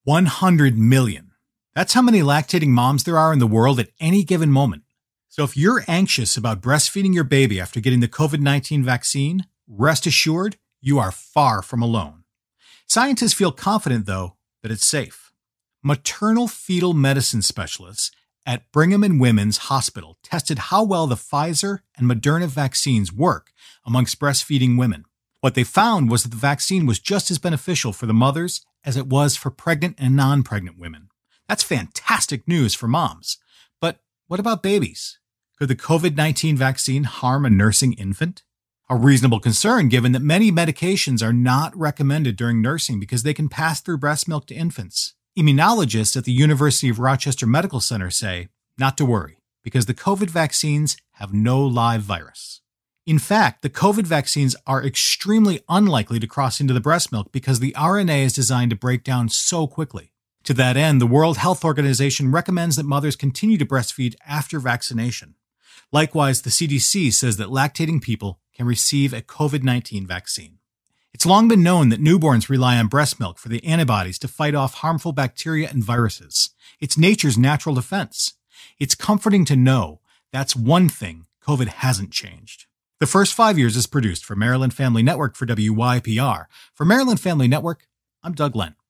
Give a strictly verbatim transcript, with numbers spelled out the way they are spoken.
one hundred million. That's how many lactating moms there are in the world at any given moment. So if you're anxious about breastfeeding your baby after getting the covid nineteen vaccine, rest assured, you are far from alone. Scientists feel confident, though, that it's safe. Maternal fetal medicine specialists at Brigham and Women's Hospital tested how well the Pfizer and Moderna vaccines work amongst breastfeeding women. What they found was that the vaccine was just as beneficial for the mothers as it was for pregnant and non-pregnant women. That's fantastic news for moms. But what about babies? Could the covid nineteen vaccine harm a nursing infant? A reasonable concern given that many medications are not recommended during nursing because they can pass through breast milk to infants. Immunologists at the University of Rochester Medical Center say, not to worry, because the COVID vaccines have no live virus. In fact, the COVID vaccines are extremely unlikely to cross into the breast milk because the R N A is designed to break down so quickly. To that end, the World Health Organization recommends that mothers continue to breastfeed after vaccination. Likewise, the C D C says that lactating people can receive a covid nineteen vaccine. It's long been known that newborns rely on breast milk for the antibodies to fight off harmful bacteria and viruses. It's nature's natural defense. It's comforting to know that's one thing COVID hasn't changed. The First Five Years is produced for Maryland Family Network for W Y P R. For Maryland Family Network, I'm Doug Lent.